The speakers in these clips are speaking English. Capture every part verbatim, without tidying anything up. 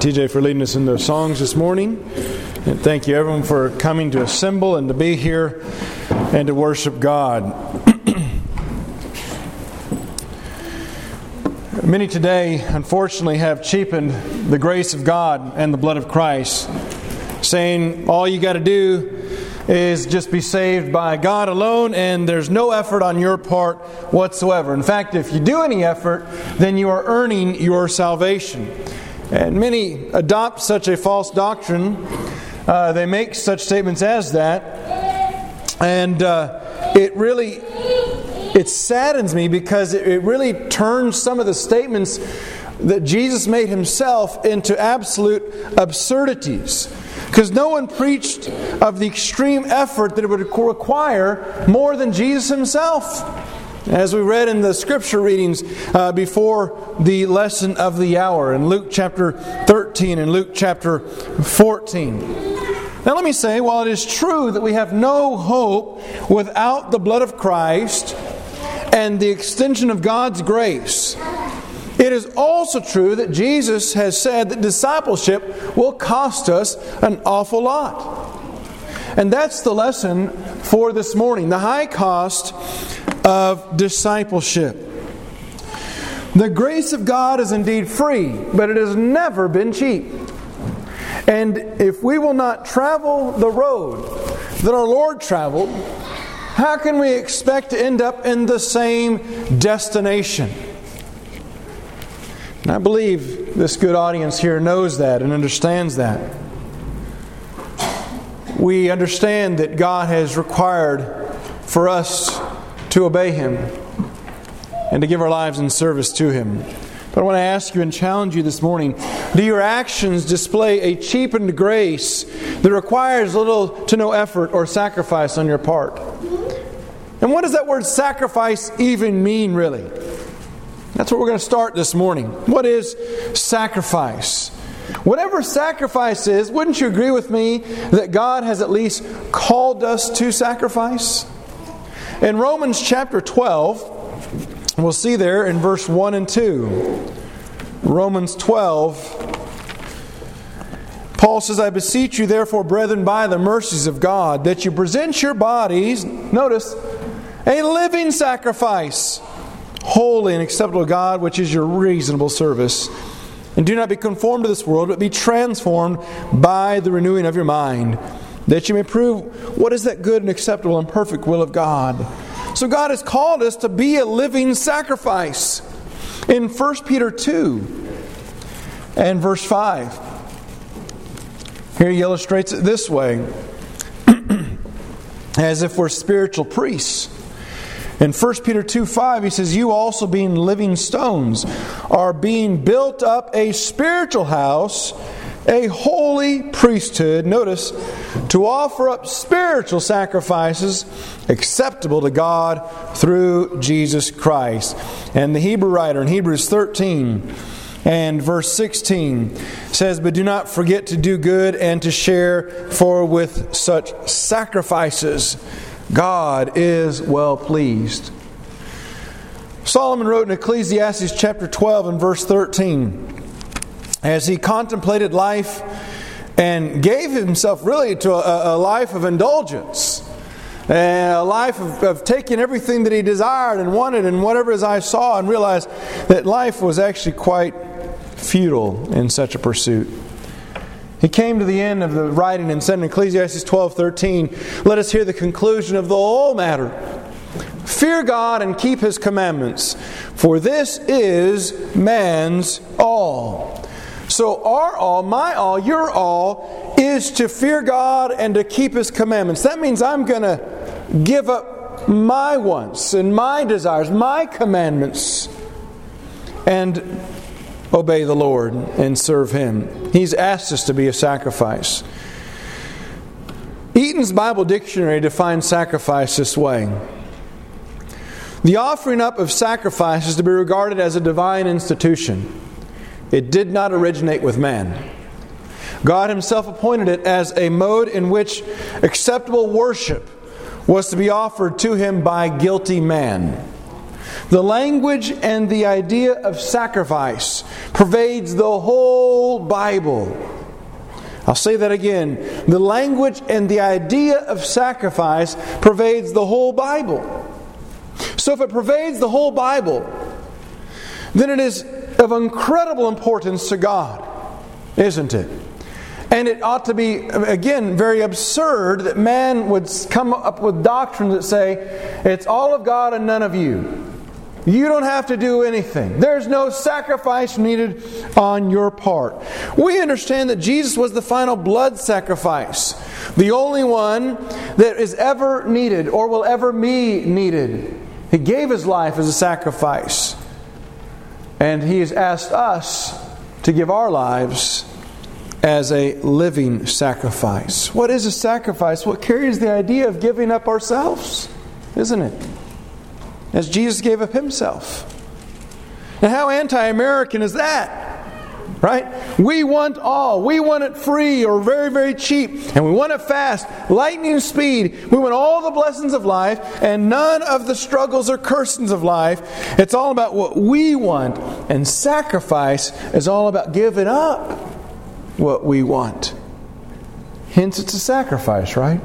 T J for leading us in those songs this morning. And thank you everyone for coming to assemble and to be here and to worship God. Many today, unfortunately, have cheapened the grace of God and the blood of Christ, saying all you got to do is just be saved by God alone, and there's no effort on your part whatsoever. In fact, if you do any effort, then you are earning your salvation. And many adopt such a false doctrine. Uh, they make such statements as that. And uh, it really, it saddens me because it, it really turns some of the statements that Jesus made Himself into absolute absurdities. Because no one preached of the extreme effort that it would require more than Jesus Himself. As we read in the scripture readings uh, before the lesson of the hour in Luke chapter thirteen and Luke chapter fourteen. Now let me say, while it is true that we have no hope without the blood of Christ and the extension of God's grace, it is also true that Jesus has said that discipleship will cost us an awful lot. And that's the lesson for this morning, the high cost of discipleship. The grace of God is indeed free, but it has never been cheap. And if we will not travel the road that our Lord traveled, how can we expect to end up in the same destination? And I believe this good audience here knows that and understands that. We understand that God has required for us to obey Him and to give our lives in service to Him. But I want to ask you and challenge you this morning, do your actions display a cheapened grace that requires little to no effort or sacrifice on your part? And what does that word sacrifice even mean, really? That's what we're going to start this morning. What is sacrifice? Whatever sacrifice is, wouldn't you agree with me that God has at least called us to sacrifice? In Romans chapter twelve, we'll see there in verse one and two. Romans twelve, Paul says, I beseech you therefore, brethren, by the mercies of God, that you present your bodies, notice, a living sacrifice, holy and acceptable to God, which is your reasonable service. And do not be conformed to this world, but be transformed by the renewing of your mind, that you may prove what is that good and acceptable and perfect will of God. So God has called us to be a living sacrifice. In First Peter two and verse five, here he illustrates it this way, as if we're spiritual priests. In First Peter two five, he says, you also being living stones are being built up a spiritual house, a holy priesthood, notice, to offer up spiritual sacrifices acceptable to God through Jesus Christ. And the Hebrew writer in Hebrews thirteen and verse sixteen says, but do not forget to do good and to share, for with such sacrifices God is well pleased. Solomon wrote in Ecclesiastes chapter twelve and verse thirteen, as he contemplated life and gave himself really to a, a life of indulgence, a life of, of taking everything that he desired and wanted and whatever his eyes saw, and realized that life was actually quite futile in such a pursuit. He came to the end of the writing and said in Ecclesiastes twelve thirteen, let us hear the conclusion of the whole matter. Fear God and keep His commandments, for this is man's all. So our all, my all, your all, is to fear God and to keep His commandments. That means I'm going to give up my wants and my desires, my commandments, and obey the Lord and serve Him. He's asked us to be a sacrifice. Eaton's Bible Dictionary defines sacrifice this way. The offering up of sacrifice is to be regarded as a divine institution. It did not originate with man. God Himself appointed it as a mode in which acceptable worship was to be offered to Him by guilty man. The language and the idea of sacrifice pervades the whole Bible. I'll say that again. The language and the idea of sacrifice pervades the whole Bible. So if it pervades the whole Bible, then it is of incredible importance to God, isn't it? And it ought to be, again, very absurd that man would come up with doctrines that say, it's all of God and none of you. You don't have to do anything. There's no sacrifice needed on your part. We understand that Jesus was the final blood sacrifice, the only one that is ever needed or will ever be needed. He gave His life as a sacrifice. And He has asked us to give our lives as a living sacrifice. What is a sacrifice? Well, it carries the idea of giving up ourselves, isn't it? As Jesus gave up Himself. And how anti-American is that? Right? We want all. We want it free or very, very cheap. And we want it fast. Lightning speed. We want all the blessings of life and none of the struggles or cursings of life. It's all about what we want. And sacrifice is all about giving up what we want. Hence it's a sacrifice, right?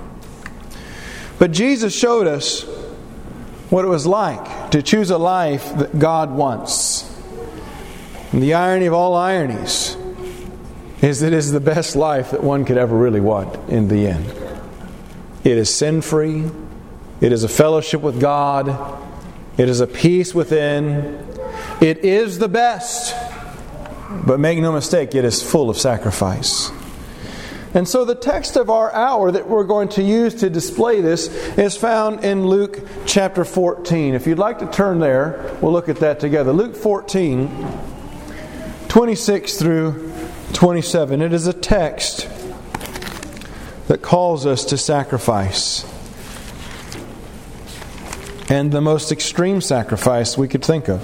But Jesus showed us what it was like to choose a life that God wants. And the irony of all ironies is that it is the best life that one could ever really want in the end. It is sin-free. It is a fellowship with God. It is a peace within. It is the best. But make no mistake, it is full of sacrifice. And so the text of our hour that we're going to use to display this is found in Luke chapter fourteen. If you'd like to turn there, we'll look at that together. Luke fourteen, twenty-six through twenty-seven. It is a text that calls us to sacrifice. And the most extreme sacrifice we could think of.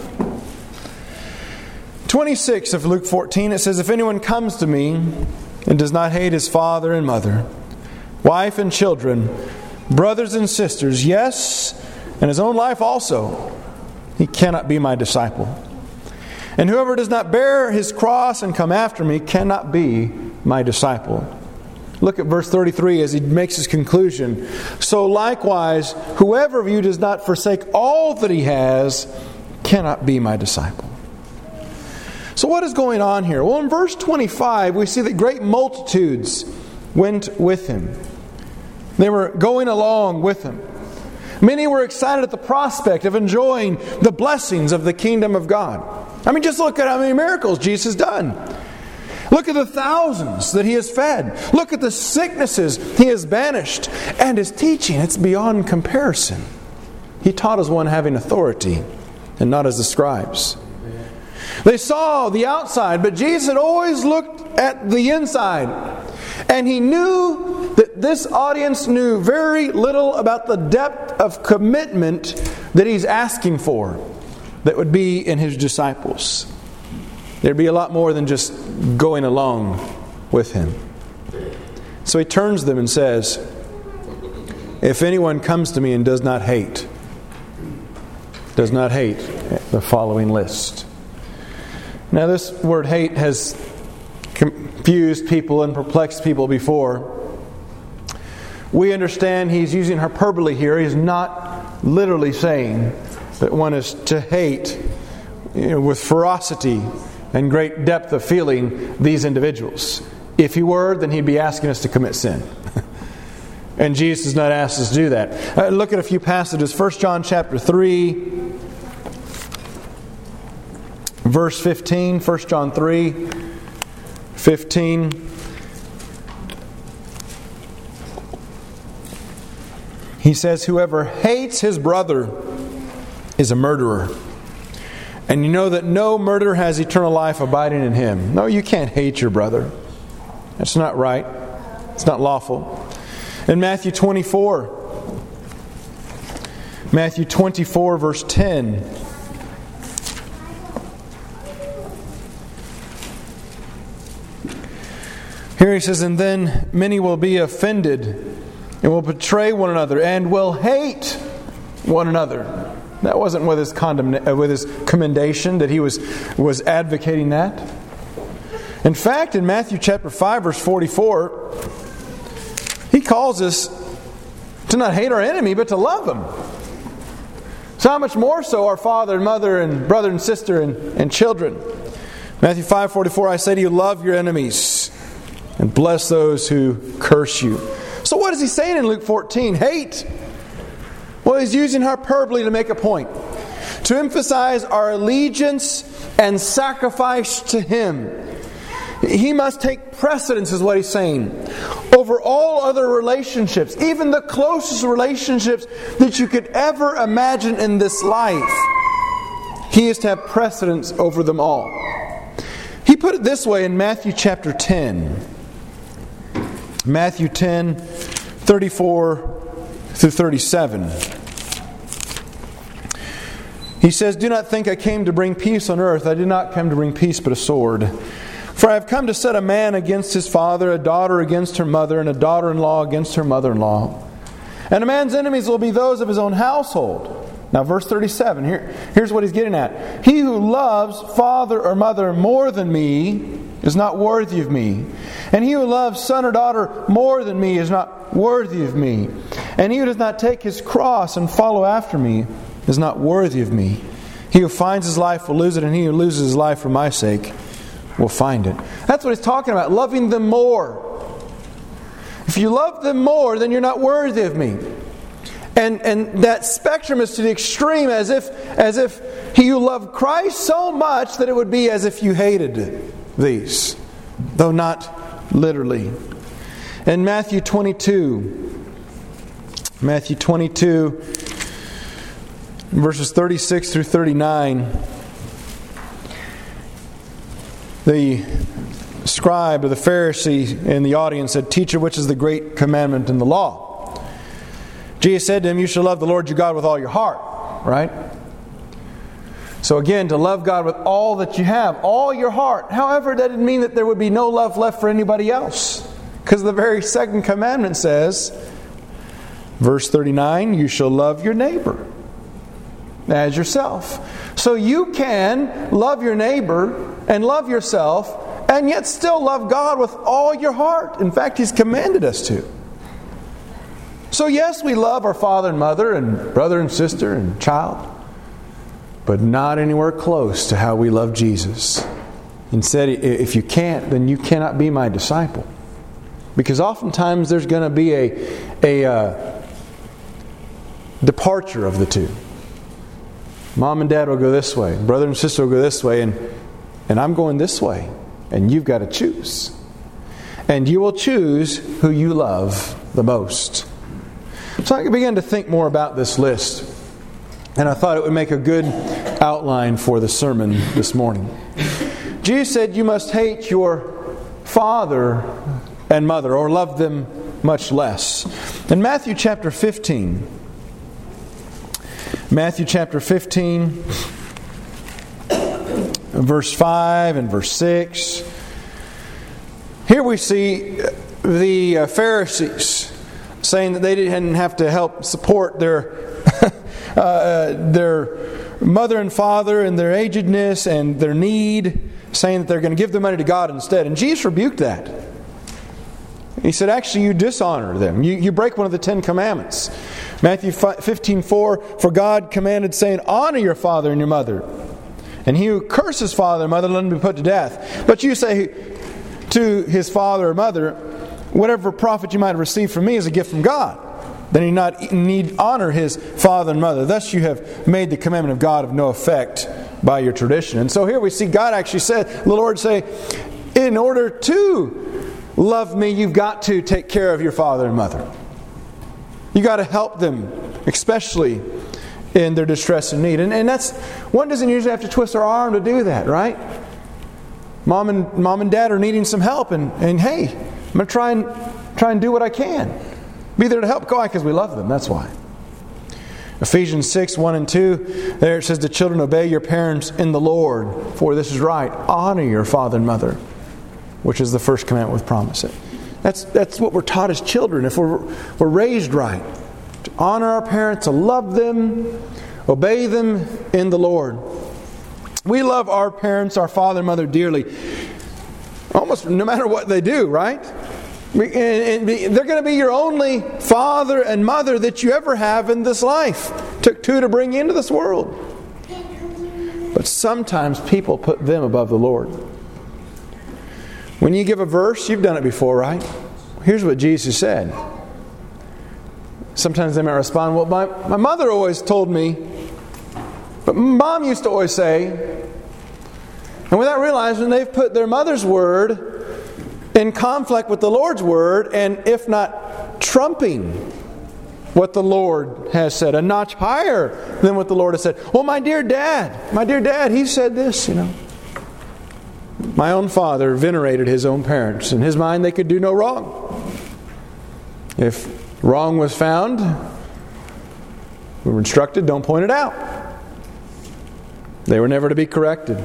twenty-six of Luke fourteen, it says, "If anyone comes to me and does not hate his father and mother, wife and children, brothers and sisters, yes, and his own life also, he cannot be my disciple. And whoever does not bear his cross and come after me cannot be my disciple." Look at verse thirty-three as he makes his conclusion. "So likewise, whoever of you does not forsake all that he has cannot be my disciple." So what is going on here? Well, in verse twenty-five, we see that great multitudes went with Him. They were going along with Him. Many were excited at the prospect of enjoying the blessings of the kingdom of God. I mean, just look at how many miracles Jesus has done. Look at the thousands that He has fed. Look at the sicknesses He has banished. And His teaching, it's beyond comparison. He taught as one having authority and not as the scribes. They saw the outside, but Jesus had always looked at the inside. And He knew that this audience knew very little about the depth of commitment that He's asking for that would be in His disciples. There'd be a lot more than just going along with Him. So He turns to them and says, "If anyone comes to me and does not hate," does not hate the following list. Now this word hate has confused people and perplexed people before. We understand he's using hyperbole here. He's not literally saying that one is to hate, you know, with ferocity and great depth of feeling these individuals. If he were, then he'd be asking us to commit sin. And Jesus does not ask us to do that. Uh, look at a few passages. First John chapter three. Verse fifteen, First John three, fifteen. He says, "Whoever hates his brother is a murderer. And you know that no murderer has eternal life abiding in him." No, you can't hate your brother. That's not right. It's not lawful. In Matthew twenty-four, Matthew twenty-four, verse ten. Here he says, "And then many will be offended and will betray one another and will hate one another." That wasn't with his condemn- with his commendation that he was, was advocating that. In fact, in Matthew chapter five, verse forty-four, he calls us to not hate our enemy, but to love them. So how much more so our father and mother and brother and sister and, and children? Matthew five forty-four, I say to you, love your enemies and bless those who curse you. So what is he saying in Luke fourteen? Hate. Well, he's using hyperbole to make a point. To emphasize our allegiance and sacrifice to Him. He must take precedence, is what he's saying, over all other relationships, even the closest relationships that you could ever imagine in this life. He is to have precedence over them all. He put it this way in Matthew chapter ten. Matthew ten, thirty-four through thirty-seven. He says, do not think I came to bring peace on earth. I did not come to bring peace, but a sword. For I have come to set a man against his father, a daughter against her mother, and a daughter-in-law against her mother-in-law. And a man's enemies will be those of his own household. Now verse thirty-seven, here, here's what he's getting at. He who loves father or mother more than me is not worthy of me. And he who loves son or daughter more than me is not worthy of me. And he who does not take his cross and follow after me is not worthy of me. He who finds his life will lose it, and he who loses his life for my sake will find it. That's what he's talking about, loving them more. If you love them more, then you're not worthy of me. And and that spectrum is to the extreme, as if as if he who loved Christ so much that it would be as if you hated these, though not literally. In Matthew twenty-two, Matthew twenty-two, verses thirty-six through thirty-nine, the scribe or the Pharisee in the audience said, Teacher, which is the great commandment in the law? Jesus said to him, you shall love the Lord your God with all your heart. Right? So again, to love God with all that you have, all your heart. However, that didn't mean that there would be no love left for anybody else. Because the very second commandment says, verse thirty-nine, you shall love your neighbor as yourself. So you can love your neighbor and love yourself and yet still love God with all your heart. In fact, He's commanded us to. So yes, we love our father and mother and brother and sister and child, but not anywhere close to how we love Jesus. Instead, if you can't, then you cannot be my disciple. Because oftentimes there's going to be a, a uh, departure of the two. Mom and dad will go this way. Brother and sister will go this way. And, and I'm going this way. And you've got to choose. And you will choose who you love the most. So I began to think more about this list. And I thought it would make a good outline for the sermon this morning. Jesus said you must hate your father and mother, or love them much less. In Matthew chapter fifteen, Matthew chapter fifteen, verse five and verse six, here we see the Pharisees saying that they didn't have to help support their uh, their mother and father and their agedness and their need, saying that they're going to give the money to God instead. And Jesus rebuked that. He said, actually, you dishonor them. You, you break one of the Ten Commandments. Matthew fifteen four, for God commanded, saying, honor your father and your mother. And he who curses father and mother, let him be put to death. But you say to his father or mother, whatever profit you might have received from me is a gift from God. Then you not need honor his father and mother. Thus you have made the commandment of God of no effect by your tradition. And so here we see God actually said, the Lord say, in order to love me, you've got to take care of your father and mother. You've got to help them, especially in their distress and need. And, and that's, one doesn't usually have to twist their arm to do that, right? Mom and mom and dad are needing some help, and, and hey, I'm going to try and try and do what I can. Be there to help. Why? Because we love them. That's why. Ephesians six, one and two, there it says, the children, obey your parents in the Lord, for this is right. Honor your father and mother, which is the first commandment with promise. That's that's what we're taught as children. If we're we're raised right, to honor our parents, to love them, Obey them in the Lord. We love our parents, our father and mother dearly, almost no matter what they do, right? And they're going to be your only father and mother that you ever have in this life. It took two to bring you into this world. But sometimes people put them above the Lord. When you give a verse, you've done it before, right? Here's what Jesus said. Sometimes they might respond, well, my, my mother always told me, but Mom used to always say, and without realizing they've put their mother's word in conflict with the Lord's word, and if not trumping what the Lord has said, a notch higher than what the Lord has said. Well, my dear dad, my dear dad, he said this, you know. My own father venerated his own parents. In his mind, they could do no wrong. If wrong was found, we were instructed, don't point it out. They were never to be corrected.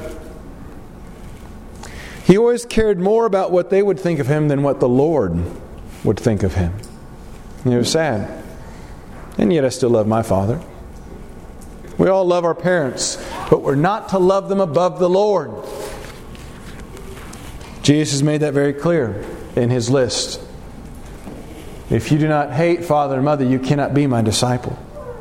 He always cared more about what they would think of him than what the Lord would think of him. And it was sad. And yet I still love my father. We all love our parents, but we're not to love them above the Lord. Jesus made that very clear in His list. If you do not hate father and mother, you cannot be my disciple.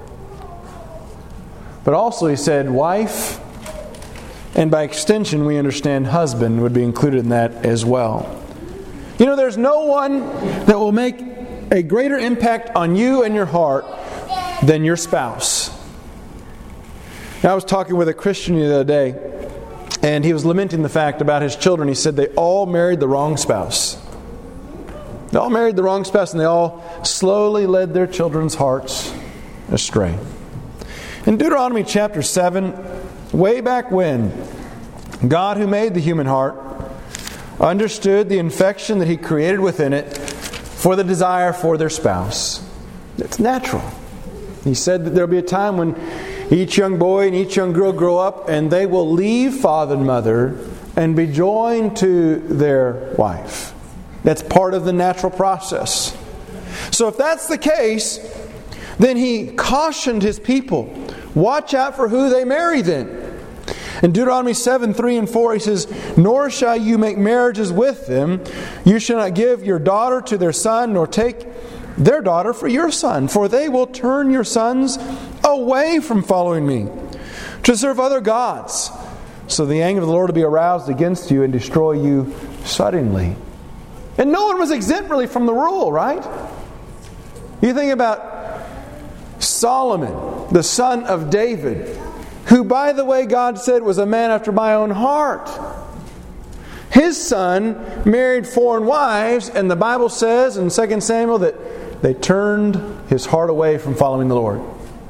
But also He said wife, and by extension we understand husband would be included in that as well. You know, there's no one that will make a greater impact on you and your heart than your spouse. Now, I was talking with a Christian the other day, and he was lamenting the fact about his children. He said they all married the wrong spouse. They all married the wrong spouse, and they all slowly led their children's hearts astray. In Deuteronomy chapter seven, way back when, God, who made the human heart, understood the infection that He created within it for the desire for their spouse. It's natural. He said that there will be a time when each young boy and each young girl grow up and they will leave father and mother and be joined to their wife. That's part of the natural process. So if that's the case, then He cautioned His people, watch out for who they marry then. In Deuteronomy seven, three and four, He says, nor shall you make marriages with them. You shall not give your daughter to their son, nor take their daughter for your son, for they will turn your sons away from following me to serve other gods. So the anger of the Lord will be aroused against you and destroy you suddenly. And no one was exempt really from the rule, right? You think about Solomon, the son of David, who, by the way, God said was a man after my own heart. His son married foreign wives, and the Bible says in Second Samuel that they turned his heart away from following the Lord.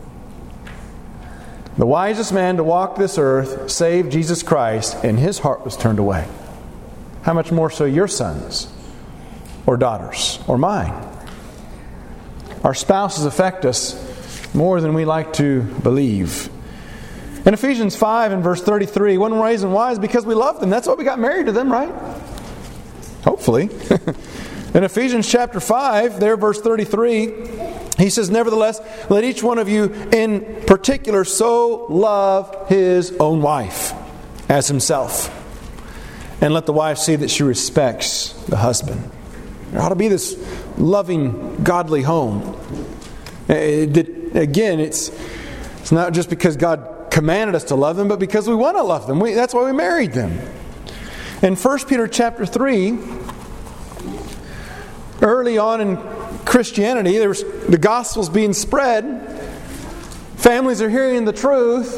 The wisest man to walk this earth saved Jesus Christ, and his heart was turned away. How much more so your sons or daughters or mine? Our spouses affect us more than we like to believe. In Ephesians five and verse thirty-three, one reason why is because we love them. That's why we got married to them, right? Hopefully. In Ephesians chapter five, there verse thirty-three, he says, nevertheless, let each one of you in particular so love his own wife as himself. And let the wife see that she respects the husband. There ought to be this loving, godly home. Again, it's, it's not just because God commanded us to love them, but because we want to love them. We, that's why we married them. In First Peter chapter three, early on in Christianity, there was the gospel's being spread. Families are hearing the truth,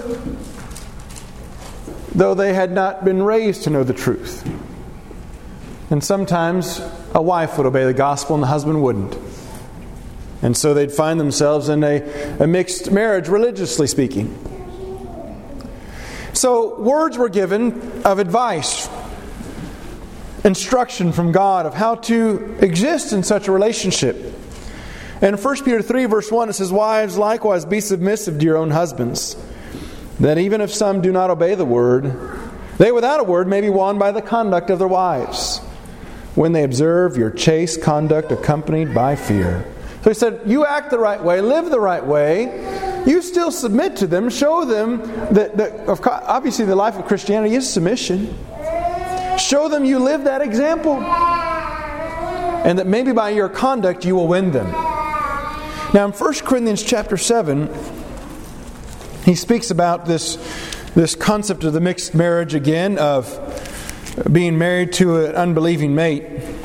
though they had not been raised to know the truth. And sometimes a wife would obey the gospel and the husband wouldn't. And so they'd find themselves in a, a mixed marriage, religiously speaking. So words were given of advice, instruction from God of how to exist in such a relationship. And in First Peter three verse one it says, wives, likewise be submissive to your own husbands, that even if some do not obey the word, they without a word may be won by the conduct of their wives, when they observe your chaste conduct accompanied by fear. So he said, you act the right way, live the right way, you still submit to them. Show them that, that obviously the life of Christianity is submission. Show them you live that example. And that maybe by your conduct you will win them. Now in First Corinthians chapter seven, he speaks about this, this concept of the mixed marriage again, of being married to an unbelieving mate.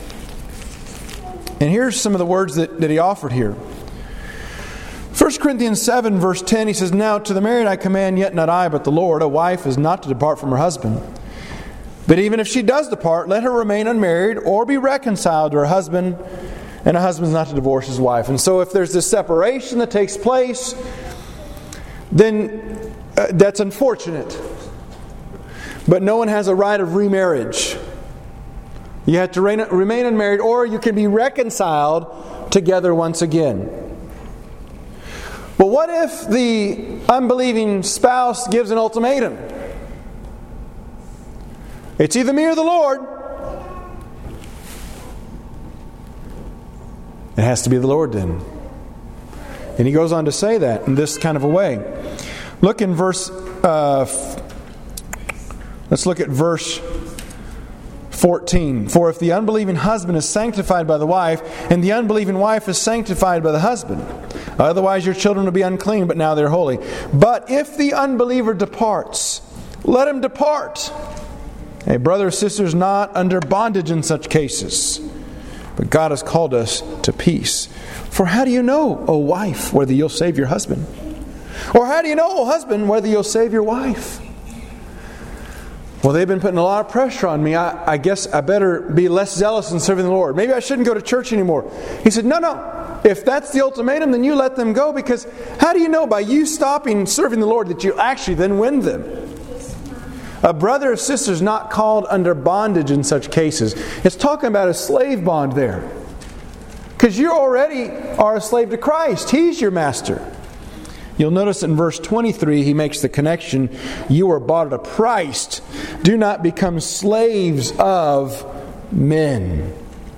And here's some of the words that, that he offered here. First Corinthians seven verse ten, he says, "Now to the married I command, yet not I, but the Lord, a wife is not to depart from her husband. But even if she does depart, let her remain unmarried or be reconciled to her husband, and a husband is not to divorce his wife." And so if there's this separation that takes place, then uh, that's unfortunate. But no one has a right of remarriage. You have to remain unmarried, or you can be reconciled together once again. But what if the unbelieving spouse gives an ultimatum? It's either me or the Lord. It has to be the Lord then. And he goes on to say that in this kind of a way. Look in verse... Uh, let's look at verse fourteen. "For if the unbelieving husband is sanctified by the wife, and the unbelieving wife is sanctified by the husband, otherwise your children will be unclean, but now they're holy. But if the unbeliever departs, let him depart. A brother or sister is not under bondage in such cases, but God has called us to peace. For how do you know, O wife, whether you'll save your husband? Or how do you know, O husband, whether you'll save your wife?" Well, they've been putting a lot of pressure on me. I, I guess I better be less zealous in serving the Lord. Maybe I shouldn't go to church anymore. He said, no, no. If that's the ultimatum, then you let them go. Because how do you know by you stopping serving the Lord that you actually then win them? A brother or sister is not called under bondage in such cases. It's talking about a slave bond there. Because you already are a slave to Christ. He's your master. You'll notice in verse twenty-three, he makes the connection. You were bought at a price. Do not become slaves of men.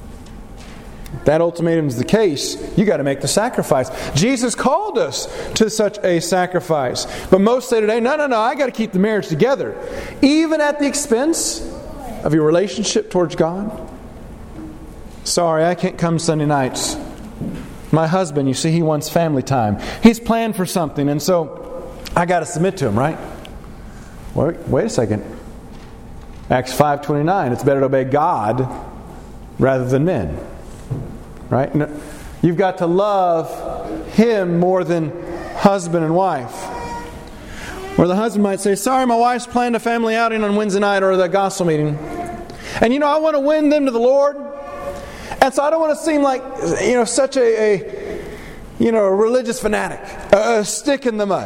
If that ultimatum is the case, you got to make the sacrifice. Jesus called us to such a sacrifice. But most say today, no, no, no, I got to keep the marriage together. Even at the expense of your relationship towards God. Sorry, I can't come Sunday nights. My husband, you see, he wants family time. He's planned for something, and so I got to submit to him, right? Wait, wait a second. Acts five twenty-nine, it's better to obey God rather than men. Right? You've got to love him more than husband and wife. Or the husband might say, sorry, my wife's planned a family outing on Wednesday night or the gospel meeting. And you know, I want to win them to the Lord. And so I don't want to seem like, you know, such a, a you know, a religious fanatic, a, a stick in the mud.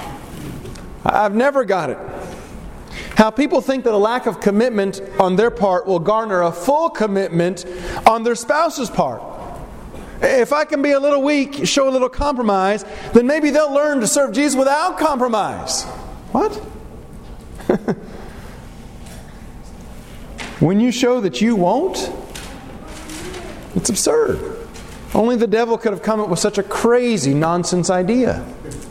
I've never got it. How people think that a lack of commitment on their part will garner a full commitment on their spouse's part. If I can be a little weak, show a little compromise, then maybe they'll learn to serve Jesus without compromise. What? When you show that you won't, it's absurd. Only the devil could have come up with such a crazy nonsense idea.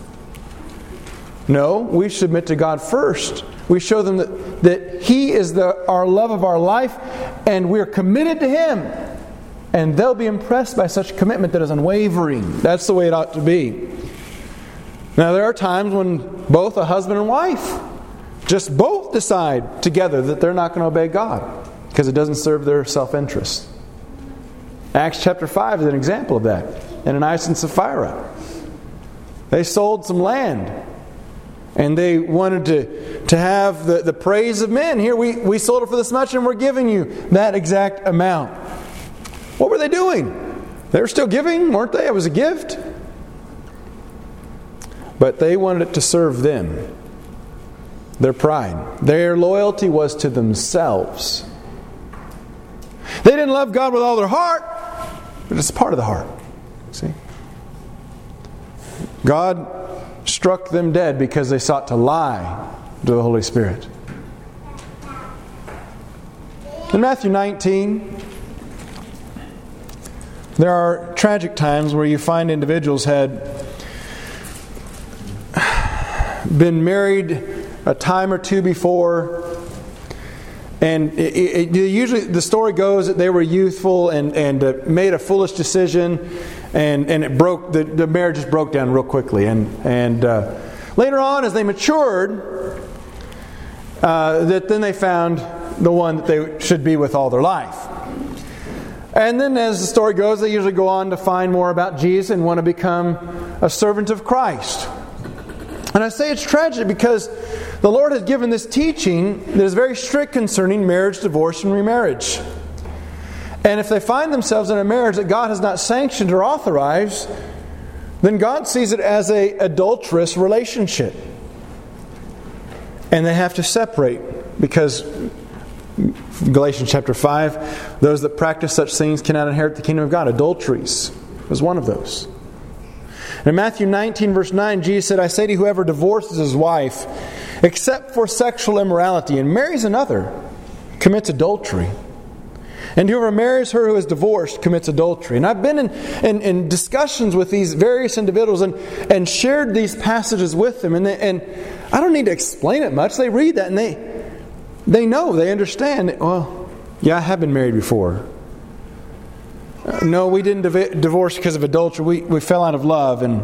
No, we submit to God first. We show them that, that He is the our love of our life, and we're committed to Him. And they'll be impressed by such commitment that is unwavering. That's the way it ought to be. Now, there are times when both a husband and wife just both decide together that they're not going to obey God because it doesn't serve their self-interest. Acts chapter five is an example of that. Ananias and Sapphira. They sold some land. And they wanted to, to have the, the praise of men. Here, we, we sold it for this much and we're giving you that exact amount. What were they doing? They were still giving, weren't they? It was a gift. But they wanted it to serve them. Their pride. Their loyalty was to themselves. They didn't love God with all their heart, but it's part of the heart. See? God struck them dead because they sought to lie to the Holy Spirit. In Matthew nineteen, there are tragic times where you find individuals had been married a time or two before. And it, it, usually the story goes that they were youthful and, and uh, made a foolish decision, and, and it broke the, the marriage just broke down real quickly. And and uh, later on, as they matured, uh, that then they found the one that they should be with all their life. And then, as the story goes, they usually go on to find more about Jesus and want to become a servant of Christ. And I say it's tragic because the Lord has given this teaching that is very strict concerning marriage, divorce, and remarriage. And if they find themselves in a marriage that God has not sanctioned or authorized, then God sees it as an adulterous relationship. And they have to separate, because Galatians chapter five, those that practice such things cannot inherit the kingdom of God. Adulteries was one of those. In Matthew nineteen, verse nine, Jesus said, I say to you, whoever divorces his wife, except for sexual immorality, and marries another, commits adultery. And whoever marries her who is divorced commits adultery. And I've been in, in, in discussions with these various individuals and, and shared these passages with them. And, they, and I don't need to explain it much. They read that and they they know, they understand. Well, yeah, I have been married before. Uh, no, we didn't div- divorce because of adultery. We, we fell out of love. And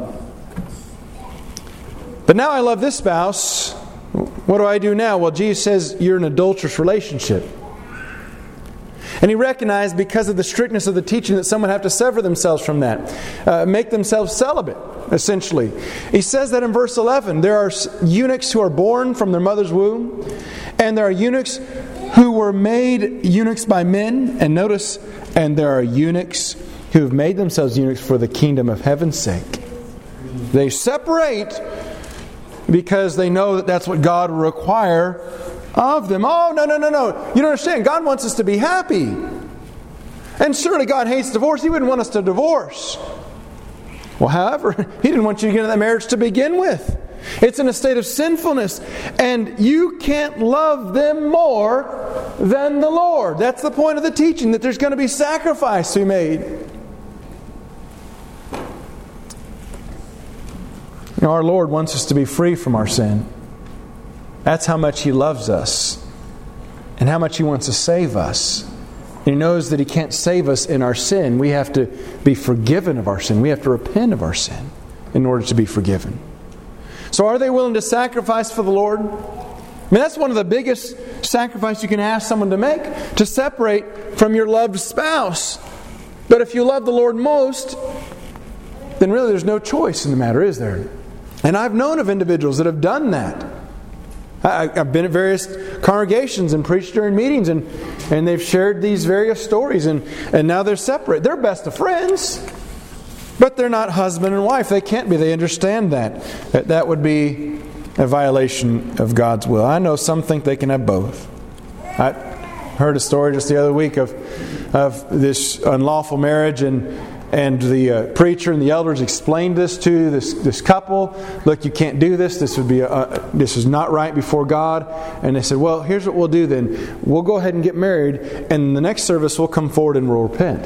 But now I love this spouse. What do I do now? Well, Jesus says you're in an adulterous relationship. And he recognized, because of the strictness of the teaching, that some would have to sever themselves from that. Uh, make themselves celibate, essentially. He says that in verse eleven. There are eunuchs who are born from their mother's womb. And there are eunuchs who were made eunuchs by men. And notice, and there are eunuchs who have made themselves eunuchs for the kingdom of heaven's sake. They separate because they know that that's what God will require of them. Oh, no, no, no, no. You don't understand. God wants us to be happy. And surely God hates divorce. He wouldn't want us to divorce. Well, however, He didn't want you to get into that marriage to begin with. It's in a state of sinfulness. And you can't love them more than the Lord. That's the point of the teaching, that there's going to be sacrifice to be made. You know, our Lord wants us to be free from our sin. That's how much He loves us and how much He wants to save us. And He knows that He can't save us in our sin. We have to be forgiven of our sin. We have to repent of our sin in order to be forgiven. So are they willing to sacrifice for the Lord? I mean, that's one of the biggest sacrifices you can ask someone to make, to separate from your loved spouse. But if you love the Lord most, then really there's no choice in the matter, is there? And I've known of individuals that have done that. I've been at various congregations and preached during meetings, and, and they've shared these various stories, and, and now they're separate. They're best of friends, but they're not husband and wife. They can't be. They understand that. That, that would be a violation of God's will. I know some think they can have both. I heard a story just the other week of, of this unlawful marriage, and And the uh, preacher and the elders explained this to this this couple. Look, you can't do this. This would be a, uh, this is not right before God. And they said, well, here's what we'll do then. We'll go ahead and get married, and the next service we'll come forward and we'll repent.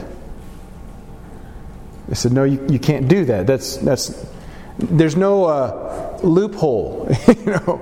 They said, no, you, you can't do that. That's that's there's no uh, loophole. you know,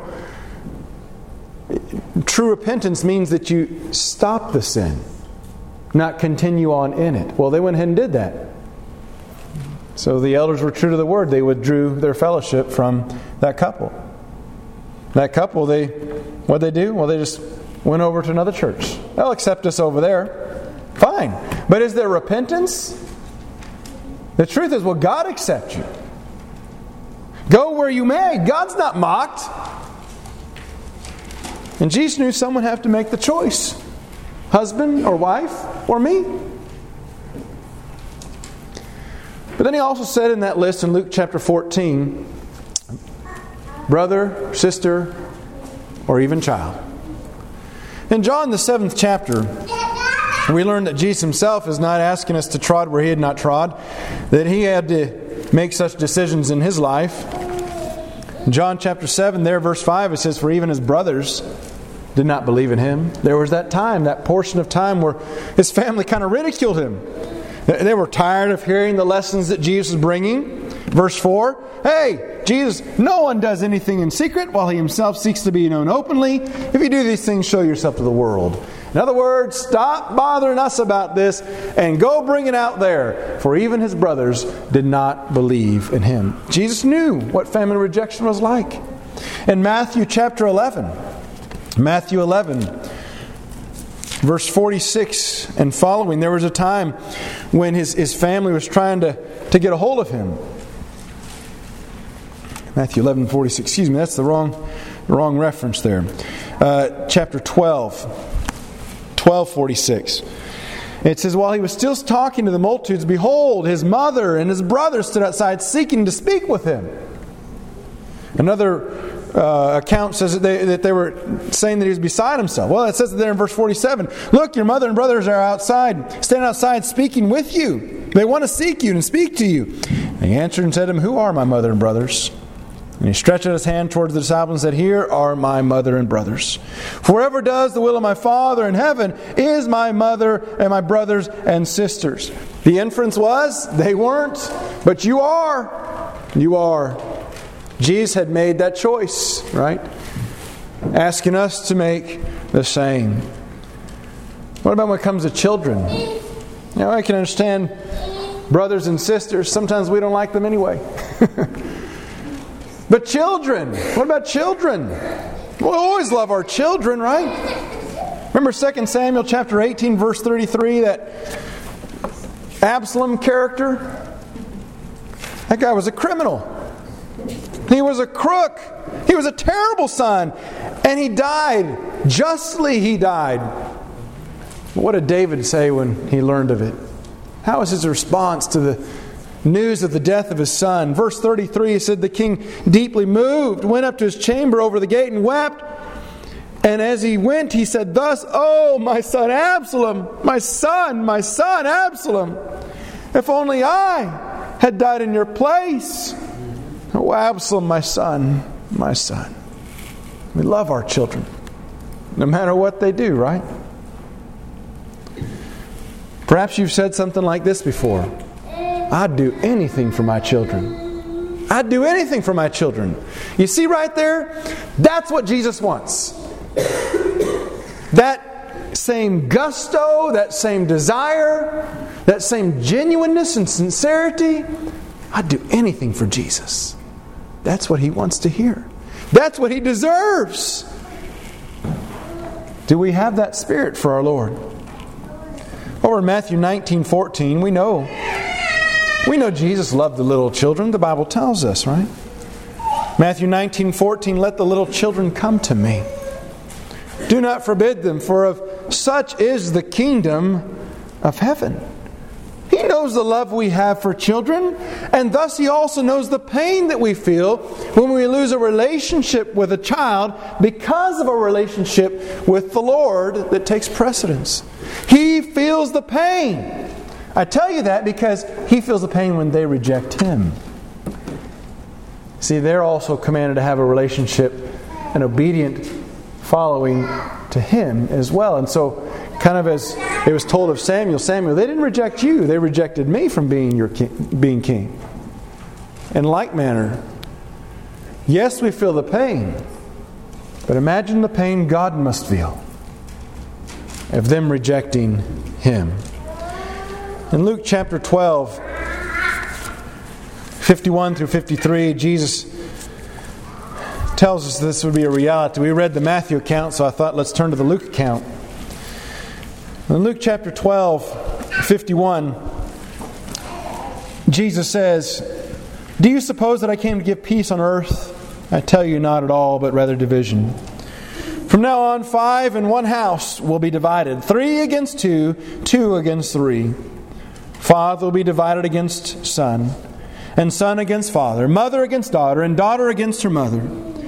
true repentance means that you stop the sin, not continue on in it. Well, they went ahead and did that. So the elders were true to the word. They withdrew their fellowship from that couple. That couple, they what they do? Well, they just went over to another church. They'll accept us over there. Fine. But is there repentance? The truth is, will God accept you? Go where you may. God's not mocked. And Jesus knew someone would have to make the choice. Husband or wife or me. But then he also said in that list in Luke chapter fourteen, brother, sister, or even child. In John the seventh chapter, we learn that Jesus Himself is not asking us to trod where He had not trod, that He had to make such decisions in His life. In John chapter seven, there verse five, it says, for even His brothers did not believe in Him. There was that time, that portion of time where His family kind of ridiculed Him. They were tired of hearing the lessons that Jesus was bringing. Verse four, hey, Jesus, no one does anything in secret while he himself seeks to be known openly. If you do these things, show yourself to the world. In other words, stop bothering us about this and go bring it out there. For even his brothers did not believe in him. Jesus knew what family rejection was like. In Matthew chapter eleven, Matthew eleven, verse forty-six and following, there was a time when his, his family was trying to, to get a hold of him. Matthew eleven forty-six, excuse me, that's the wrong, the wrong reference there. Uh, chapter twelve, twelve forty-six. It says, while he was still talking to the multitudes, behold, his mother and his brother stood outside seeking to speak with him. Another uh, account says that they, that they were saying that he was beside himself. Well, it says there in verse forty-seven, look, your mother and brothers are outside, standing outside speaking with you. They want to seek you and speak to you. And he answered and said to them, who are my mother and brothers? And he stretched out his hand towards the disciples and said, here are my mother and brothers. For whoever does the will of my Father in heaven is my mother and my brothers and sisters. The inference was, they weren't, but you are. You are. Jesus had made that choice, right? Asking us to make the same. What about when it comes to children? Now, I can understand brothers and sisters. Sometimes we don't like them anyway. But children, what about children? We always love our children, right? Remember Second Samuel chapter eighteen, verse thirty-three, that Absalom character? That guy was a criminal. He was a crook. He was a terrible son. And he died. Justly he died. What did David say when he learned of it? How was his response to the news of the death of his son? Verse thirty-three, he said, the king, deeply moved, went up to his chamber over the gate and wept. And as he went, he said, thus, oh, my son Absalom, my son, my son Absalom, if only I had died in your place. Oh, Absalom, my son, my son. We love our children, no matter what they do, right? Perhaps you've said something like this before. I'd do anything for my children. I'd do anything for my children. You see right there? That's what Jesus wants. That same gusto, that same desire, that same genuineness and sincerity. I'd do anything for Jesus. That's what He wants to hear. That's what He deserves. Do we have that spirit for our Lord? Over in Matthew nineteen fourteen, we know We know Jesus loved the little children. The Bible tells us, right? Matthew nineteen fourteen, let the little children come to me. Do not forbid them, for of such is the kingdom of heaven. He knows the love we have for children, and thus He also knows the pain that we feel when we lose a relationship with a child because of a relationship with the Lord that takes precedence. He feels the pain. I tell you that because He feels the pain when they reject Him. See, they're also commanded to have a relationship, an obedient following to Him as well. And so, kind of as it was told of Samuel, Samuel, they didn't reject you, they rejected me from being your king, being king. In like manner, yes, we feel the pain, but imagine the pain God must feel of them rejecting Him. In Luke chapter twelve, fifty-one through fifty-three, Jesus tells us this would be a reality. We read the Matthew account, so I thought let's turn to the Luke account. In Luke chapter twelve, fifty-one, Jesus says, do you suppose that I came to give peace on earth? I tell you, not at all, but rather division. From now on, five in one house will be divided. Three against two, two against three. Father will be divided against son, and son against father, mother against daughter, and daughter against her mother,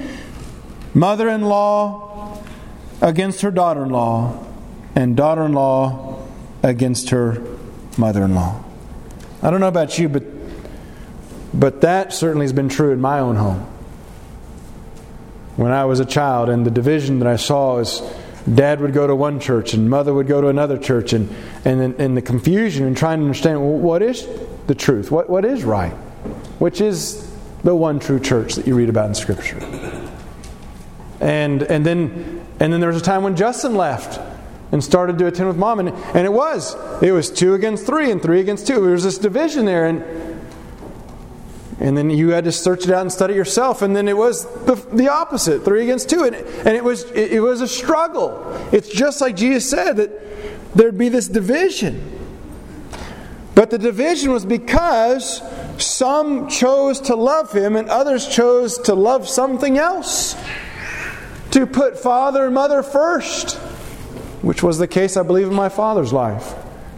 mother-in-law against her daughter-in-law, and daughter-in-law against her mother-in-law. I don't know about you, but but that certainly has been true in my own home. When I was a child, and the division that I saw is Dad would go to one church and Mother would go to another church, and and, and the confusion and trying to understand, well, what is the truth? What what is right? which is the one true church that you read about in Scripture. And and then and then there was a time when Justin left and started to attend with Mom, and, and it was it was two against three and three against two. There was this division there, and and then you had to search it out and study it yourself. And then it was the, the opposite, three against two, and and it was it, it was a struggle. It's just like Jesus said that there'd be this division, but the division was because some chose to love Him and others chose to love something else. To put father and mother first, which was the case, I believe, in my father's life.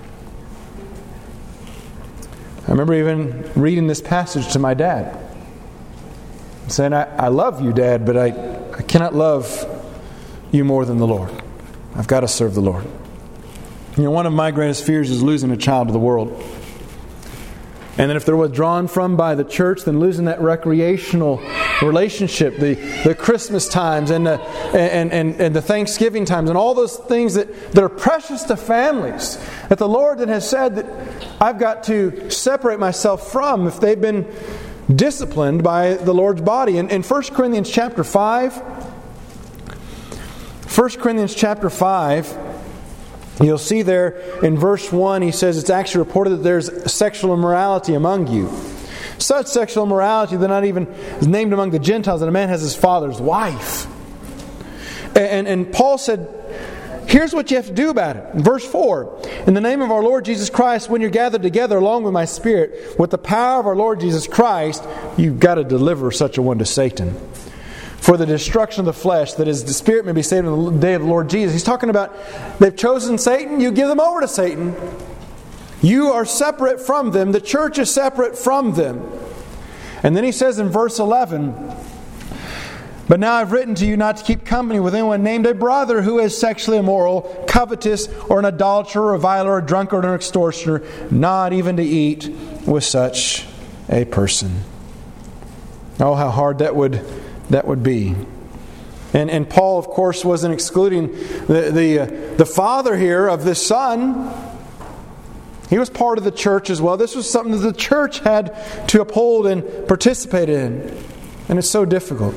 I remember even reading this passage to my dad, saying, I, I love you, Dad, but I, I cannot love you more than the Lord. I've got to serve the Lord. You know, one of my greatest fears is losing a child to the world. And then if they're withdrawn from by the church, then losing that recreational relationship, the, the Christmas times and the, and, and, and the Thanksgiving times and all those things that, that are precious to families, that the Lord then has said that I've got to separate myself from if they've been disciplined by the Lord's body. In, in First Corinthians chapter five, First Corinthians chapter five, you'll see there in verse one, he says it's actually reported that there's sexual immorality among you. Such sexual immorality that not even is named among the Gentiles, that a man has his father's wife. And, and Paul said, here's what you have to do about it. In verse four, in the name of our Lord Jesus Christ, when you're gathered together along with my Spirit, with the power of our Lord Jesus Christ, you've got to deliver such a one to Satan. For the destruction of the flesh, that is, the Spirit may be saved in the day of the Lord Jesus. He's talking about they've chosen Satan, you give them over to Satan. You are separate from them. The church is separate from them. And then he says in verse eleven, but now I've written to you not to keep company with anyone named a brother who is sexually immoral, covetous, or an adulterer, or a reviler, or a drunkard, or an extortioner, not even to eat with such a person. Oh, how hard that would that would be. And and Paul, of course, wasn't excluding the the, uh, the father here of this son. He was part of the church as well. This was something that the church had to uphold and participate in. And it's so difficult.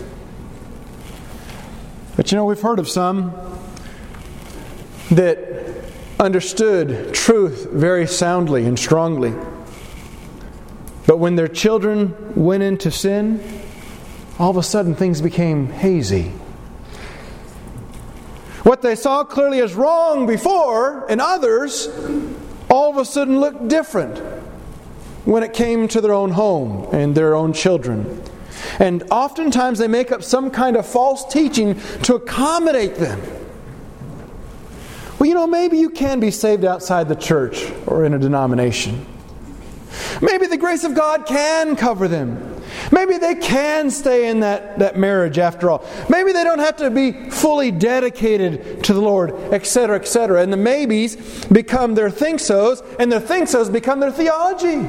But you know, we've heard of some that understood truth very soundly and strongly. But when their children went into sin, all of a sudden things became hazy. What they saw clearly as wrong before in others, all of a sudden looked different when it came to their own home and their own children. And oftentimes they make up some kind of false teaching to accommodate them. Well, you know, maybe you can be saved outside the church or in a denomination. Maybe the grace of God can cover them. Maybe they can stay in that, that marriage after all. Maybe they don't have to be fully dedicated to the Lord, et cetera, et cetera. And the maybes become their think-sos, and their think-sos become their theology.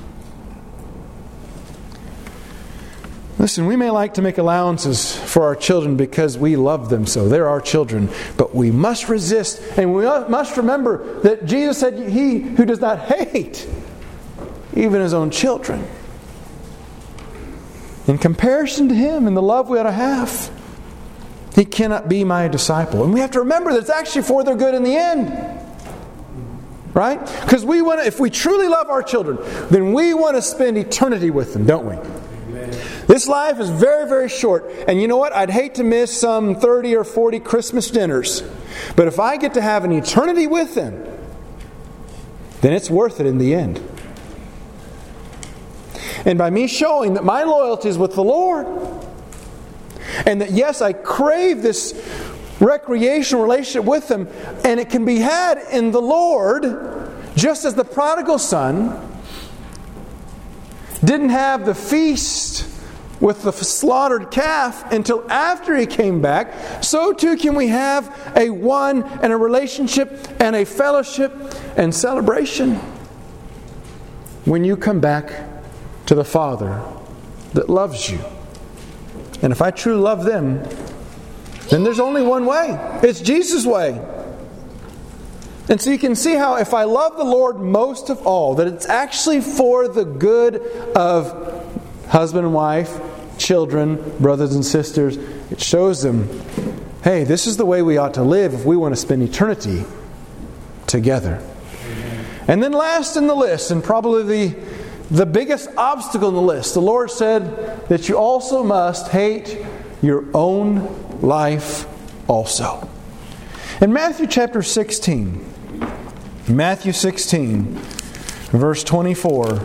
Listen, we may like to make allowances for our children because we love them so. They're our children. But we must resist, and we must remember that Jesus said, he who does not hate even his own children, in comparison to Him and the love we ought to have, he cannot be my disciple. And we have to remember that it's actually for their good in the end. Right? Because we want to, if we truly love our children, then we want to spend eternity with them, don't we? Amen. This life is very, very short. And you know what? I'd hate to miss some thirty or forty Christmas dinners. But if I get to have an eternity with them, then it's worth it in the end. And by me showing that my loyalty is with the Lord, and that yes, I crave this recreational relationship with Him, and it can be had in the Lord, just as the prodigal son didn't have the feast with the slaughtered calf until after he came back, so too can we have a one and a relationship and a fellowship and celebration when you come back to the Father that loves you. And if I truly love them, then there's only one way. It's Jesus' way. And so you can see how if I love the Lord most of all, that it's actually for the good of husband and wife, children, brothers and sisters. It shows them, hey, this is the way we ought to live if we want to spend eternity together. And then last in the list, and probably the, the biggest obstacle in the list, the Lord said that you also must hate your own life also. In Matthew chapter sixteen, Matthew sixteen, verse twenty-four,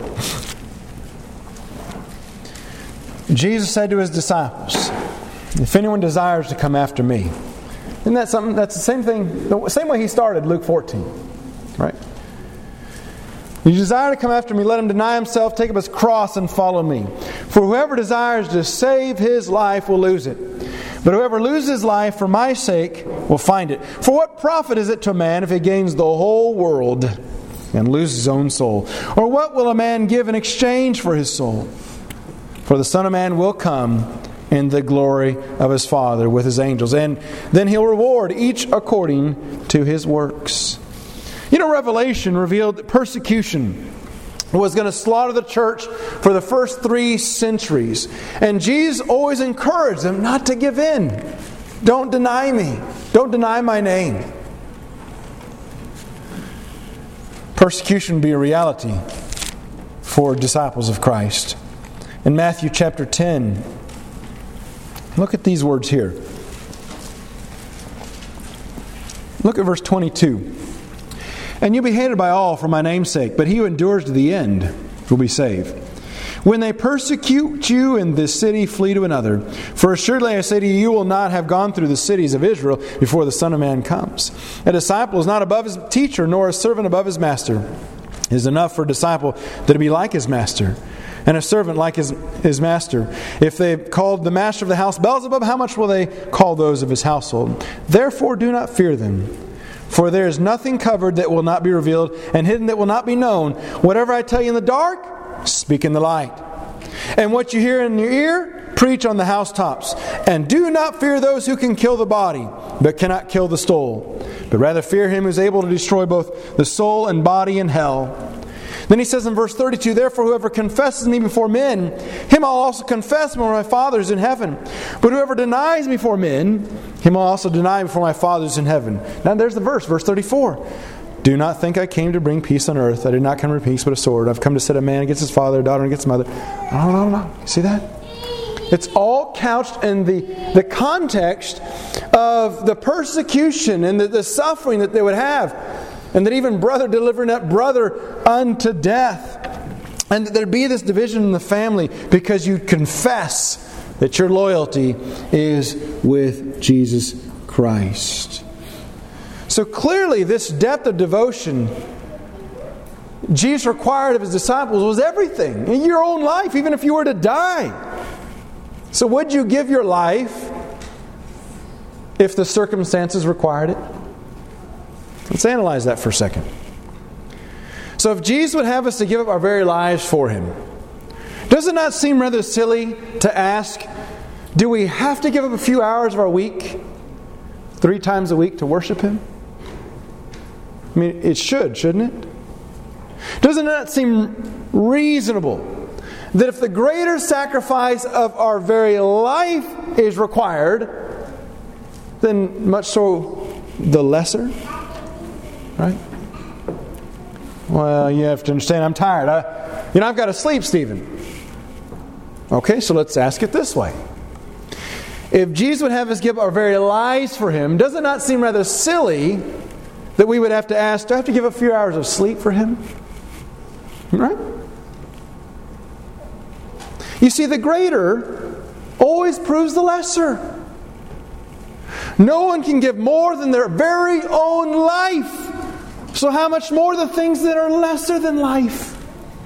Jesus said to His disciples, if anyone desires to come after me. Isn't that something? That's the same thing, the same way He started Luke fourteen. Right? You desire to come after me, let him deny himself, take up his cross, and follow me. For whoever desires to save his life will lose it. But whoever loses his life for my sake will find it. For what profit is it to a man if he gains the whole world and loses his own soul? Or what will a man give in exchange for his soul? For the Son of Man will come in the glory of His Father with His angels. And then He'll reward each according to his works. You know, Revelation revealed that persecution was going to slaughter the church for the first three centuries. And Jesus always encouraged them not to give in. Don't deny me. Don't deny my name. Persecution would be a reality for disciples of Christ. In Matthew chapter ten, look at these words here. Look at verse twenty-two. And you'll be hated by all for my name's sake, but he who endures to the end will be saved. When they persecute you in this city, flee to another. For assuredly I say to you, you will not have gone through the cities of Israel before the Son of Man comes. A disciple is not above his teacher, nor a servant above his master. It is enough for a disciple to be like his master, and a servant like his, his master. If they called the master of the house Beelzebub, how much will they call those of his household? Therefore do not fear them. For there is nothing covered that will not be revealed, and hidden that will not be known. Whatever I tell you in the dark, speak in the light. And what you hear in your ear, preach on the housetops. And do not fear those who can kill the body, but cannot kill the soul. But rather fear Him who is able to destroy both the soul and body in hell. Then He says in verse thirty-two, therefore whoever confesses me before men, him I'll also confess before my Father who's in heaven. But whoever denies me before men, him I'll also deny before my Father who's in heaven. Now there's the verse, verse thirty-four. Do not think I came to bring peace on earth. I did not come to bring peace but a sword. I've come to set a man against his father, a daughter against his mother. No, no, no. You see that? It's all couched in the, the context of the persecution and the, the suffering that they would have. And that even brother delivering up brother unto death. And that there'd be this division in the family because you confess that your loyalty is with Jesus Christ. So clearly this depth of devotion Jesus required of His disciples was everything. In your own life, even if you were to die. So would you give your life if the circumstances required it? Let's analyze that for a second. So if Jesus would have us to give up our very lives for Him, does it not seem rather silly to ask, do we have to give up a few hours of our week, three times a week, to worship Him? I mean, it should, shouldn't it? Doesn't it not seem reasonable that if the greater sacrifice of our very life is required, then much so the lesser? Right? Well, you have to understand, I'm tired. I, you know, I've got to sleep, Stephen. Okay, so let's ask it this way. If Jesus would have us give our very lives for Him, does it not seem rather silly that we would have to ask, do I have to give a few hours of sleep for Him? Right? You see, the greater always proves the lesser. No one can give more than their very own life. So how much more the things that are lesser than life?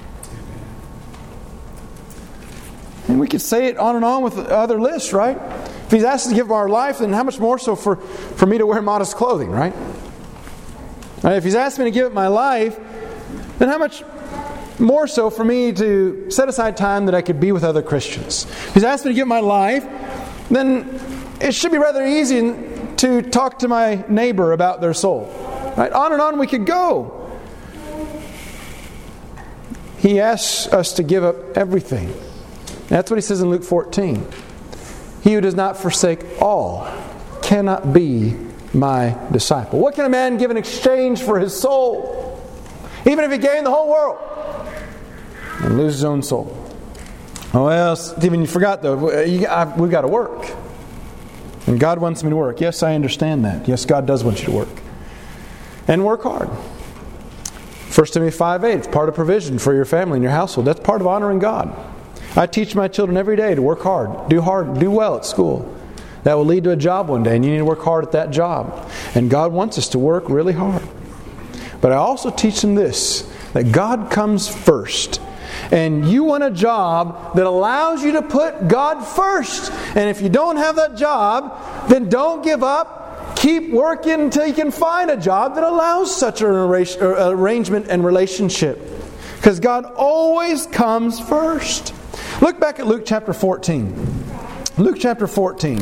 And we could say it on and on with other lists, right? If He's asked us to give our life, then how much more so for, for me to wear modest clothing, right? Right? If He's asked me to give up my life, then how much more so for me to set aside time that I could be with other Christians? If He's asked me to give my life, then it should be rather easy to talk to my neighbor about their soul. Right? On and on we could go. He asks us to give up everything That's what he says in Luke fourteen. He who does not forsake all cannot be my disciple. What can a man give in exchange for his soul? Even if he gained the whole world and lose his own soul. Oh, well, Stephen, you forgot though. You, I, we've got to work. And God wants me to work. Yes, I understand that. Yes, God does want you to work. And work hard. First Timothy five eight, it's part of provision for your family and your household. That's part of honoring God. I teach my children every day to work hard, do hard, do well at school. That will lead to a job one day, and you need to work hard at that job. And God wants us to work really hard. But I also teach them this, that God comes first. And you want a job that allows you to put God first. And if you don't have that job, then don't give up. Keep working until you can find a job that allows such an arrangement and relationship. Because God always comes first. Look back at Luke chapter fourteen. Luke chapter fourteen.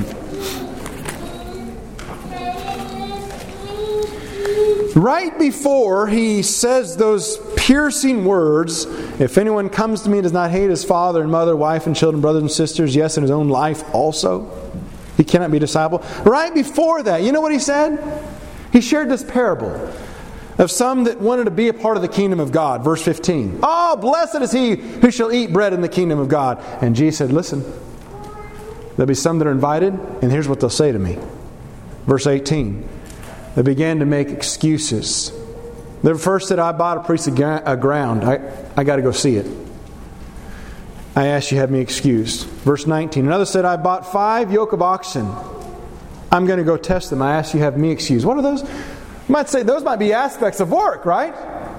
Right before he says those piercing words, if anyone comes to me and does not hate his father and mother, wife and children, brothers and sisters, yes, and his own life also, he cannot be a disciple. Right before that, you know what he said? He shared this parable of some that wanted to be a part of the kingdom of God. Verse fifteen. Oh, blessed is he who shall eat bread in the kingdom of God. And Jesus said, listen, there'll be some that are invited, and here's what they'll say to me. Verse eighteen. They began to make excuses. The first said, I bought a piece of ground. I, I got to go see it. I ask you, have me excused. Verse nineteen. Another said, I bought five yoke of oxen. I'm going to go test them. I ask you, have me excused. What are those? You might say those might be aspects of work, right?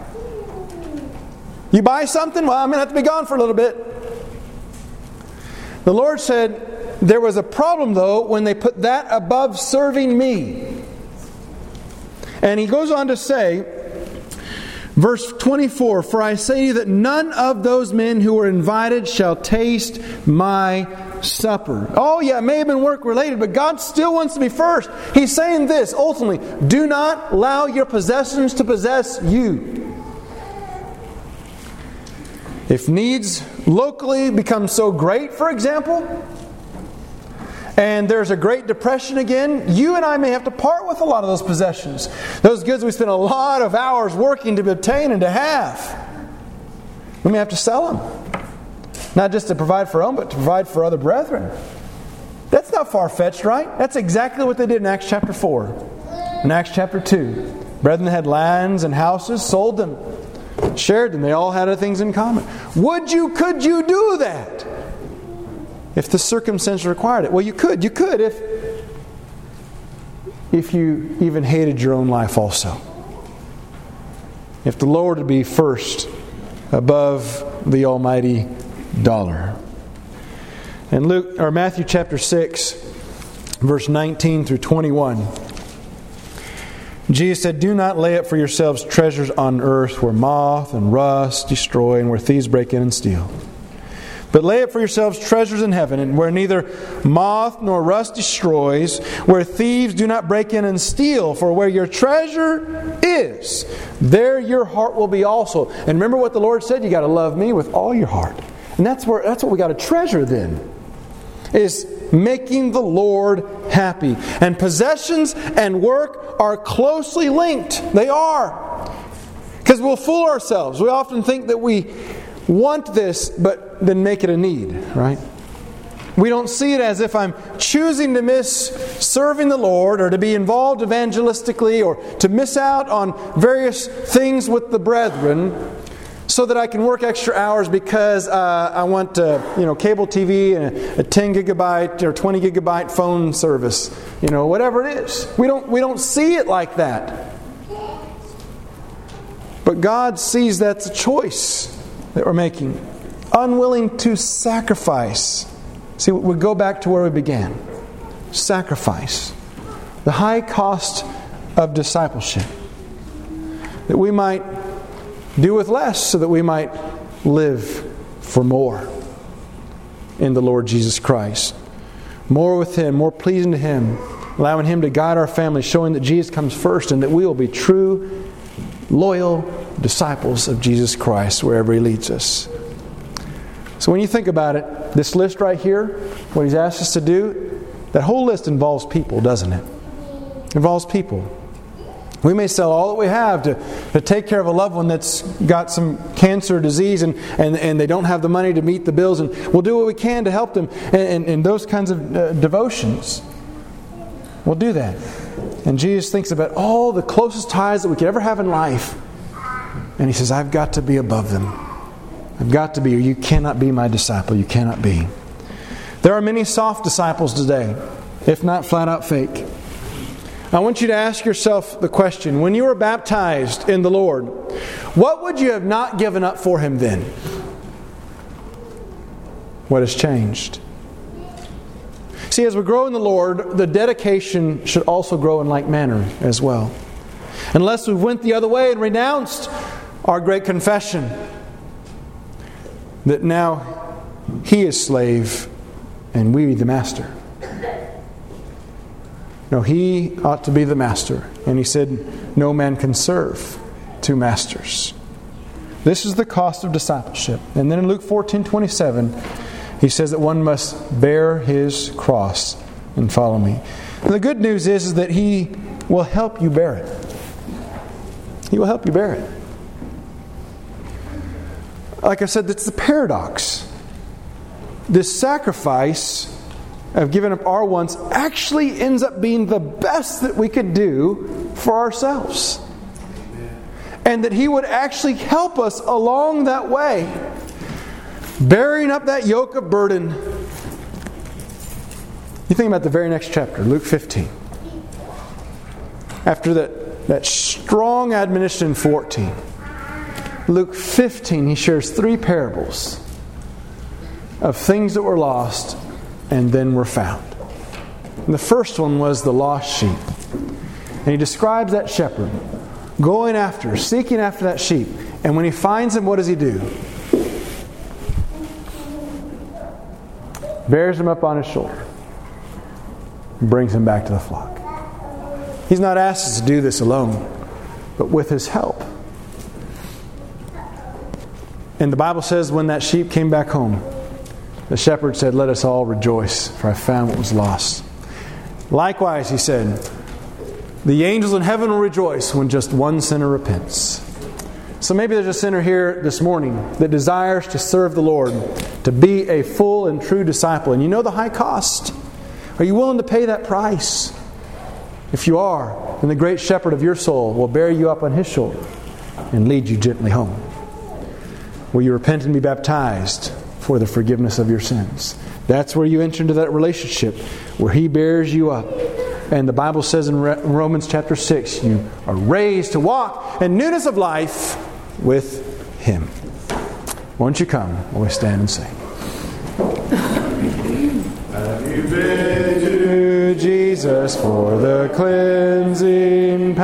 You buy something? Well, I'm going to have to be gone for a little bit. The Lord said, there was a problem, though, when they put that above serving me. And He goes on to say, verse twenty-four, for I say to you that none of those men who were invited shall taste my supper. Oh yeah, it may have been work related, but God still wants to be first. He's saying this, ultimately, do not allow your possessions to possess you. If needs locally become so great, for example, and there's a Great Depression again, you and I may have to part with a lot of those possessions. Those goods we spend a lot of hours working to obtain and to have. We may have to sell them. Not just to provide for our own, but to provide for other brethren. That's not far-fetched, right? That's exactly what they did in Acts chapter four. In Acts chapter two. Brethren had lands and houses, sold them, shared them. They all had other things in common. Would you, could you do that? If the circumstances required it. Well, you could. You could if, if you even hated your own life also. If the Lord would be first above the almighty dollar. In Luke or Matthew chapter six, verse nineteen through twenty-one, Jesus said, do not lay up for yourselves treasures on earth where moth and rust destroy and where thieves break in and steal. But lay up for yourselves treasures in heaven, and where neither moth nor rust destroys, where thieves do not break in and steal. For where your treasure is, there your heart will be also. And remember what the Lord said, you got to love me with all your heart. And that's where that's what we got to treasure then. Is making the Lord happy. And possessions and work are closely linked. They are. Because we'll fool ourselves. We often think that we want this, but then make it a need, right? We don't see it as if I'm choosing to miss serving the Lord or to be involved evangelistically or to miss out on various things with the brethren so that I can work extra hours because uh, I want uh, you know cable T V and a, a ten gigabyte or twenty gigabyte phone service, you know, whatever it is. We don't we don't see it like that. But God sees that's a choice that we're making. Unwilling to sacrifice. See, we go back to where we began. Sacrifice. The high cost of discipleship. That we might do with less so that we might live for more in the Lord Jesus Christ. More with Him, more pleasing to Him. Allowing Him to guide our family, showing that Jesus comes first and that we will be true, loyal disciples of Jesus Christ wherever He leads us. So when you think about it, this list right here, what He's asked us to do, that whole list involves people, doesn't it? It involves people. We may sell all that we have to, to take care of a loved one that's got some cancer or disease and, and, and they don't have the money to meet the bills, and we'll do what we can to help them. And, and, and those kinds of uh, devotions, we'll do that. And Jesus thinks about all the closest ties that we could ever have in life. And He says, I've got to be above them. I've got to be, or you cannot be my disciple. You cannot be. There are many soft disciples today, if not flat out fake. I want you to ask yourself the question, when you were baptized in the Lord, what would you have not given up for Him then? What has changed? See, as we grow in the Lord, the dedication should also grow in like manner as well. Unless we went the other way and renounced our great confession that now He is slave and we the master. No, He ought to be the master. And He said, no man can serve two masters. This is the cost of discipleship. And then in Luke fourteen twenty-seven, He says that one must bear his cross and follow me. And the good news is, is that He will help you bear it. He will help you bear it. Like I said, that's the paradox. This sacrifice of giving up our wants actually ends up being the best that we could do for ourselves. And that He would actually help us along that way, bearing up that yoke of burden. You think about the very next chapter, Luke fifteen. After that, that strong admonition in fourteen, Luke fifteen, He shares three parables of things that were lost and then were found. And the first one was the lost sheep. And He describes that shepherd going after, seeking after that sheep. And when he finds him, what does he do? Bears him up on his shoulder and brings him back to the flock. He's not asked us to do this alone, but with His help. And the Bible says when that sheep came back home, the shepherd said, let us all rejoice, for I found what was lost. Likewise, He said, the angels in heaven will rejoice when just one sinner repents. So maybe there's a sinner here this morning that desires to serve the Lord, to be a full and true disciple. And you know the high cost. Are you willing to pay that price? If you are, then the great shepherd of your soul will bear you up on His shoulder and lead you gently home. Will you repent and be baptized for the forgiveness of your sins? That's where you enter into that relationship where He bears you up. And the Bible says in Romans chapter six, you are raised to walk in newness of life with Him. Won't you come while we stand and sing? Have you been to Jesus for the cleansing power?